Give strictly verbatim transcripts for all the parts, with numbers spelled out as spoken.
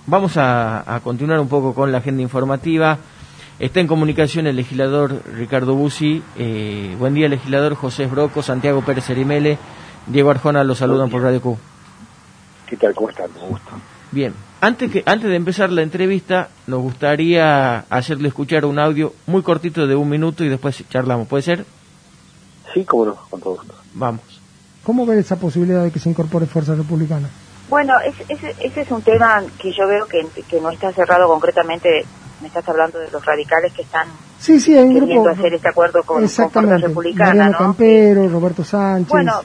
vamos a, a continuar un poco con la agenda informativa. Está en comunicación el legislador Ricardo Bussi. Eh, buen día, legislador. José Broco, Santiago Pérez Erimele, Diego Arjona, los saludan por Radio Q. ¿Qué tal? ¿Cómo están? Me gusta. Bien, antes que antes de empezar la entrevista, nos gustaría hacerle escuchar un audio muy cortito de un minuto y después charlamos. ¿Puede ser? Sí, cómo no, con todo gusto. Vamos. ¿Cómo ve esa posibilidad de que se incorpore Fuerza Republicana? Bueno, ese, ese, ese es un tema que yo veo que, que no está cerrado concretamente. Me estás hablando de los radicales que están sí, sí, hay un queriendo grupo, hacer este acuerdo con, con Fuerza Republicana, Mariano ¿no? Campero, Roberto Sánchez. Bueno,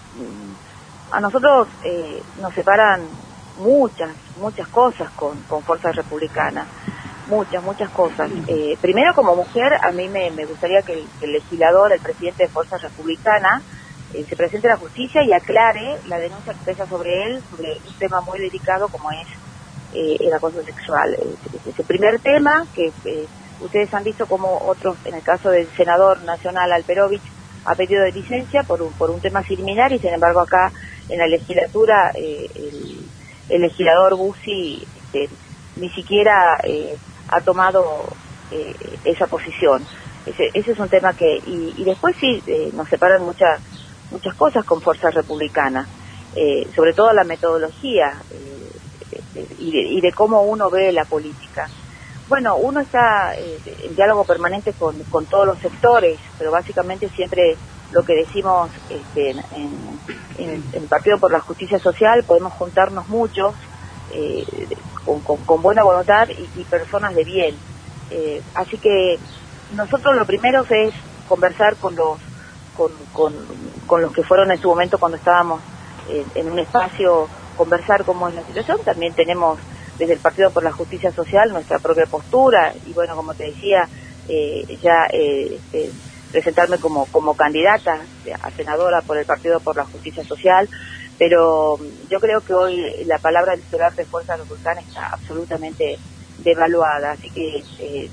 a nosotros eh, nos separan muchas, muchas cosas con, con Fuerza Republicana. Muchas, muchas cosas. Eh, primero, como mujer, a mí me, me gustaría que el, que el legislador, el presidente de Fuerza Republicana, eh, se presente a la justicia y aclare la denuncia que pesa sobre él, sobre un tema muy delicado como es eh, el acoso sexual. Ese, ese primer tema, que eh, ustedes han visto como otros, en el caso del senador nacional Alperovich, ha pedido de licencia por un, por un tema similar, y sin embargo acá en la legislatura eh, el, el legislador Bussi eh, ni siquiera eh, ha tomado eh, esa posición. Ese, ese es un tema que, y, y después sí, eh, nos separan muchas muchas cosas con Fuerza Republicana, eh, sobre todo la metodología eh, eh, y, de, y de cómo uno ve la política. Bueno, uno está eh, en diálogo permanente con, con todos los sectores, pero básicamente siempre lo que decimos este, en, en, en el Partido por la Justicia Social, podemos juntarnos muchos, eh, con, con, con buena voluntad y, y personas de bien. Eh, así que nosotros lo primero es conversar con los con, con, con los que fueron en su momento cuando estábamos eh, en un espacio, conversar cómo es la situación. También tenemos desde el Partido por la Justicia Social nuestra propia postura y bueno, como te decía, eh, ya eh, eh, presentarme como, como candidata a senadora por el Partido por la Justicia Social. Pero yo creo que hoy la palabra electoral de Fuerza Republicana está absolutamente devaluada, así que eh,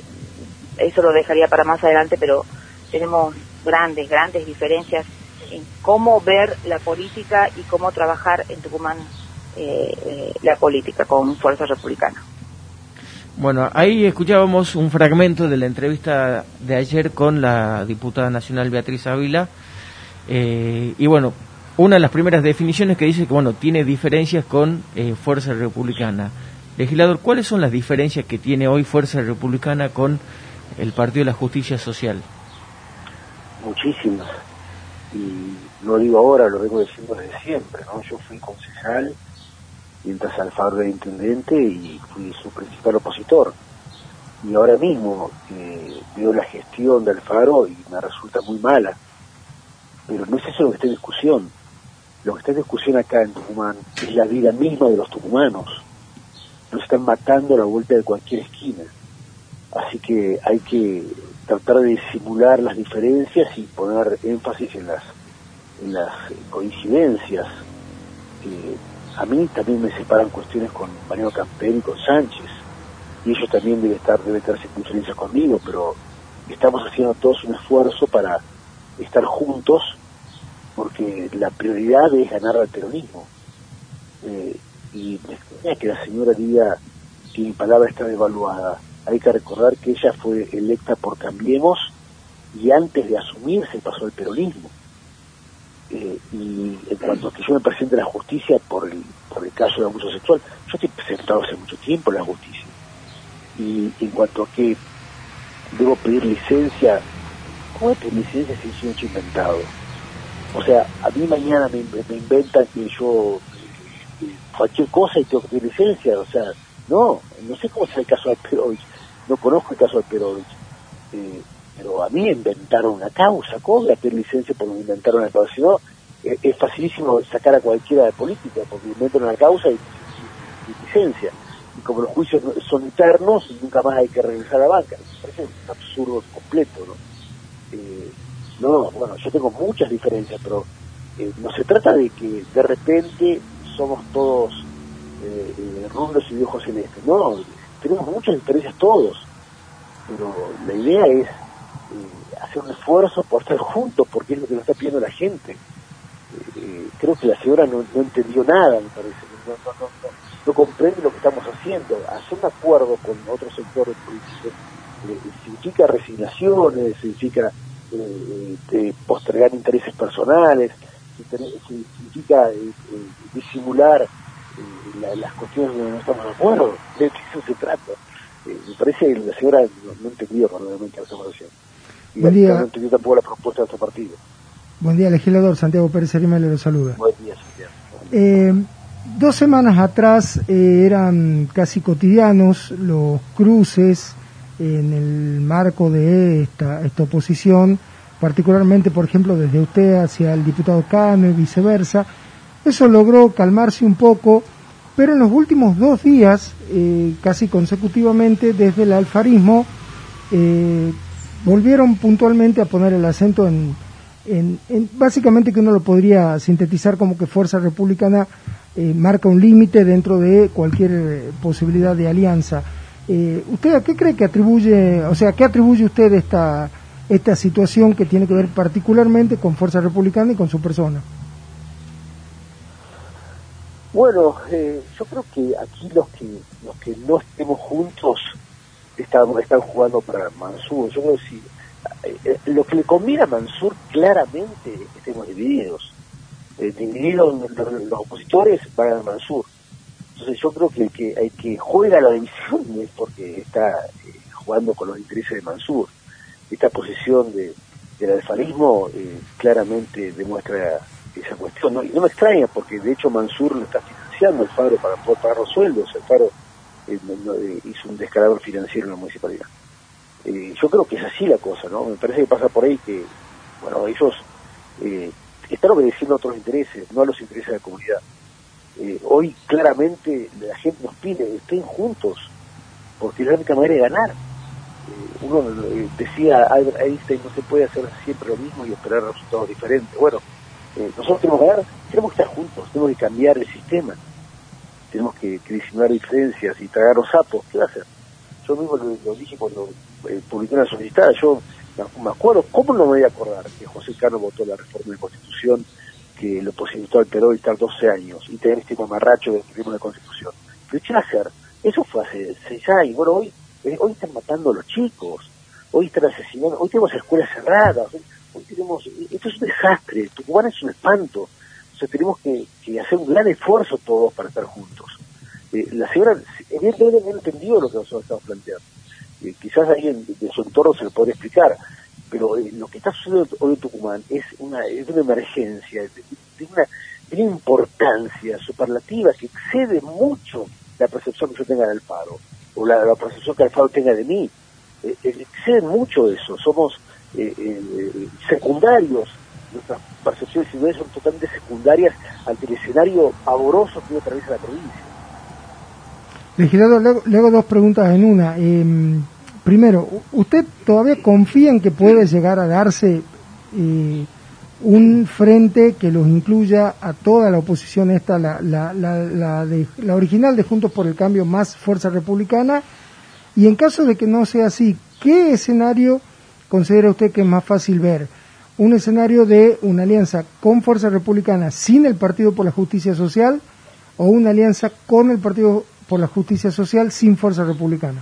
eso lo dejaría para más adelante, pero tenemos grandes, grandes diferencias en cómo ver la política y cómo trabajar en Tucumán eh, eh, la política con Fuerza Republicana. Bueno, ahí escuchábamos un fragmento de la entrevista de ayer con la diputada nacional Beatriz Ávila, eh, y bueno, una de las primeras definiciones que dice que, bueno, tiene diferencias con eh, Fuerza Republicana. Legislador, ¿cuáles son las diferencias que tiene hoy Fuerza Republicana con el Partido de la Justicia Social? Muchísimas. Y lo digo ahora, lo vengo diciendo desde siempre, ¿no? Yo fui concejal mientras Alfaro era intendente y fui su principal opositor. Y ahora mismo eh, veo la gestión de Alfaro y me resulta muy mala. Pero no es eso lo que está en discusión. Lo que está en discusión acá en Tucumán es la vida misma de los tucumanos. Nos están matando a la vuelta de cualquier esquina. Así que hay que tratar de disimular las diferencias y poner énfasis en las en las coincidencias. Eh, a mí también me separan cuestiones con Mariano Campero y con Sánchez, y ellos también deben estar deben tener diferencias conmigo, pero estamos haciendo todos un esfuerzo para estar juntos, porque la prioridad es ganar al peronismo. Eh, y me extraña que la señora diga que mi palabra está devaluada. Hay que recordar que ella fue electa por Cambiemos y antes de asumirse pasó al peronismo. Eh, y en cuanto a que yo me presente a la justicia por el, por el caso de abuso sexual, yo estoy presentado hace mucho tiempo en la justicia. Y en cuanto a que debo pedir licencia, ¿cómo es pedir licencia si es un hecho inventado? O sea, a mí mañana me, me inventan que yo eh, cualquier cosa y tengo que pedir licencia. O sea, no, no sé cómo es el caso de Alperovich, no conozco el caso de Alperovich, eh, pero a mí me inventaron una causa. ¿Cómo voy a pedir licencia porque me inventaron una causa? Si no, eh, es facilísimo sacar a cualquiera de política porque me inventan una causa y, y, y licencia. Y como los juicios son eternos, nunca más hay que regresar a la banca. Me parece un absurdo completo, ¿no? Eh, no, bueno, yo tengo muchas diferencias, pero eh, no se trata de que de repente somos todos eh, eh, rubios y de ojos celestes. No, tenemos muchas diferencias todos, pero la idea es eh, hacer un esfuerzo por estar juntos, porque es lo que nos está pidiendo la gente. Eh, creo que la señora no, no entendió nada, me parece. No, no, no, no. no comprende lo que estamos haciendo. Hacer un acuerdo con otros sectores políticos eh, significa resignaciones, significa eh, eh, postergar intereses personales, significa eh, eh, disimular eh, la, las cuestiones donde no estamos de acuerdo. De eso se trata. Eh, me parece que la señora no, no entendió realmente lo que estamos haciendo. Y Buen día. No entendió tampoco la propuesta de nuestro partido. Buen día, legislador. Santiago Pérez Arima le saluda. Buen día, Santiago. Eh, dos semanas atrás eh, eran casi cotidianos los cruces en el marco de esta, esta oposición, particularmente, por ejemplo, desde usted hacia el diputado Cano y viceversa. Eso logró calmarse un poco, pero en los últimos dos días, eh, casi consecutivamente, desde el alfarismo, eh, volvieron puntualmente a poner el acento en, en, en básicamente que uno lo podría sintetizar como que Fuerza Republicana eh, marca un límite dentro de cualquier eh, posibilidad de alianza. Eh, ¿Usted a qué cree que atribuye, o sea, qué atribuye usted esta, esta situación que tiene que ver particularmente con Fuerza Republicana y con su persona? Bueno, eh, yo creo que aquí los que los que no estemos juntos están, están jugando para Mansur. Yo creo que si, eh, lo que le conviene a Mansur claramente es que estemos divididos. Eh, divididos los, los opositores van a Mansur. Entonces yo creo que el que, el que juega la división es porque está eh, jugando con los intereses de Mansur. Esta posición de, del alfarismo eh, claramente demuestra esa cuestión, ¿no? Y no me extraña porque de hecho Mansur lo está financiando el Faro para poder pagar los sueldos. El Faro eh, no, eh, hizo un descalabro financiero en la municipalidad. Eh, yo creo que es así la cosa, ¿no? Me parece que pasa por ahí que, bueno, ellos eh, están obedeciendo a otros intereses, no a los intereses de la comunidad. Eh, hoy claramente la gente nos pide, estén juntos, porque es la única manera de ganar. Eh, uno eh, decía, Einstein, no se puede hacer siempre lo mismo y esperar resultados diferentes. Bueno, eh, nosotros tenemos que ganar, tenemos que estar juntos, tenemos que cambiar el sistema, tenemos que, que disimular diferencias y tragar los sapos. ¿Qué va a hacer? Yo mismo lo, lo dije cuando eh, publiqué una solicitada, yo me acuerdo, ¿cómo no me voy a acordar que José Cano votó la reforma de la Constitución que lo posibilitó al Perón estar doce años y tener este mamarracho de escribir una Constitución? Pero ¿qué va a hacer? Eso fue hace seis años. Bueno, hoy eh, hoy están matando a los chicos, hoy están asesinando, hoy tenemos escuelas cerradas, hoy, hoy tenemos, esto es un desastre, Tucumán es un espanto. O sea, tenemos que, que hacer un gran esfuerzo todos para estar juntos. Eh, la señora evidentemente no entendió lo que nosotros estamos planteando. Eh, quizás ahí en, en su entorno se lo podría explicar, pero eh, lo que está sucediendo hoy en Tucumán es una, es una emergencia, de, de, una, de una importancia superlativa que excede mucho la percepción que yo tenga del Faro, o la, la percepción que el Faro tenga de mí. Eh, eh, excede mucho eso, somos eh, eh, secundarios, nuestras percepciones individuales son totalmente secundarias ante el escenario pavoroso que hoy atraviesa la provincia. Legislador, le hago, le hago dos preguntas en una. Eh, primero, ¿usted todavía confía en que puede llegar a darse eh, un frente que los incluya a toda la oposición esta, la, la, la, la, de, la original de Juntos por el Cambio más Fuerza Republicana? Y en caso de que no sea así, ¿qué escenario considera usted que es más fácil ver? ¿Un escenario de una alianza con Fuerza Republicana sin el Partido por la Justicia Social o una alianza con el Partido por la Justicia Social sin Fuerza Republicana?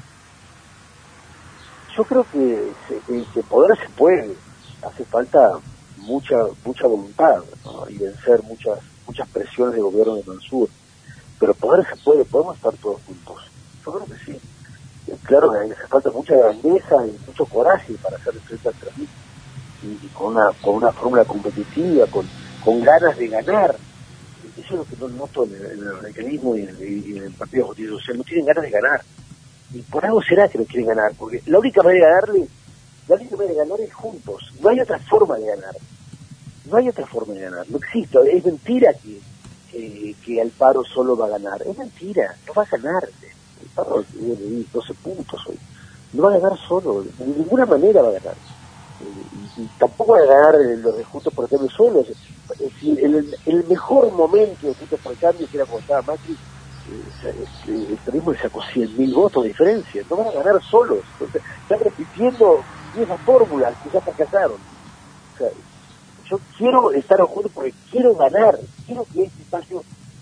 Yo creo que, se, que poder se puede, hace falta mucha mucha voluntad, ¿no? Y vencer muchas muchas presiones del gobierno de Mansur, pero poder se puede, podemos estar todos juntos. Yo creo que sí. Claro que hace falta mucha grandeza y mucho coraje para hacer frente al trámite, y, y con una con una fórmula competitiva, con, con ganas de ganar. Eso es lo que no noto en el, en el radicalismo y en el, y en el Partido de Justicia Social. No tienen ganas de ganar. Y por algo será que no quieren ganar, porque la única manera de ganarle, la única manera de ganar es juntos. No hay otra forma de ganar. No hay otra forma de ganar. No existe. Es mentira que, que, que Alfaro solo va a ganar. Es mentira. No va a ganar. Alfaro tiene doce puntos hoy. No va a ganar solo. De ninguna manera va a ganar. Y, y tampoco va a ganar los de Juntos por el Cambio solos. El, el, el mejor momento de Juntos por el Cambio, que era cuando estaba Macri, eh, el peronismo le sacó cien mil votos de diferencia. No van a ganar solos. Entonces, están repitiendo esas fórmulas que ya fracasaron. O sea, yo quiero estar juntos porque quiero ganar. Quiero que este espacio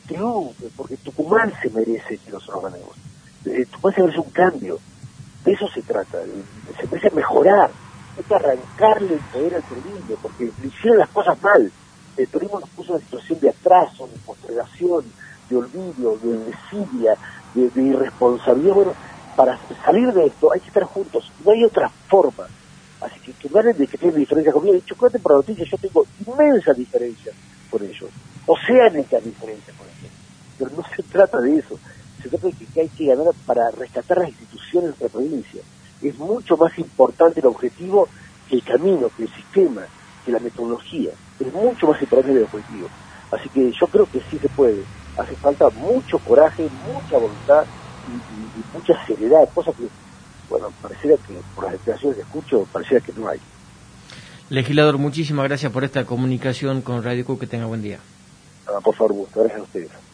triunfe, porque Tucumán se merece que nosotros ganemos. Eh, Tucumán se merece un cambio. De eso se trata. Eh, se merece mejorar. Hay que arrancarle el poder al peronismo, porque le hicieron las cosas mal. El peronismo nos puso en una situación de atraso, de postergación, de olvido, de desidia, de, de irresponsabilidad. Bueno, para salir de esto hay que estar juntos. No hay otra forma. Así que que ganen de que tienen diferencias conmigo. Yo cuento por la noticia, yo tengo inmensas diferencias con ellos. Oceánicas diferencias con ellos. Pero no se trata de eso. Se trata de que, que hay que ganar para rescatar las instituciones de nuestra provincia. Es mucho más importante el objetivo que el camino, que el sistema, que la metodología. Es mucho más importante el objetivo. Así que yo creo que sí se puede. Hace falta mucho coraje, mucha voluntad y, y, y mucha seriedad, cosa que, bueno, pareciera que por las declaraciones que escucho, pareciera que no hay. Legislador, muchísimas gracias por esta comunicación con Radio Q, que tenga buen día. Ah, por favor, gusto. Gracias a ustedes.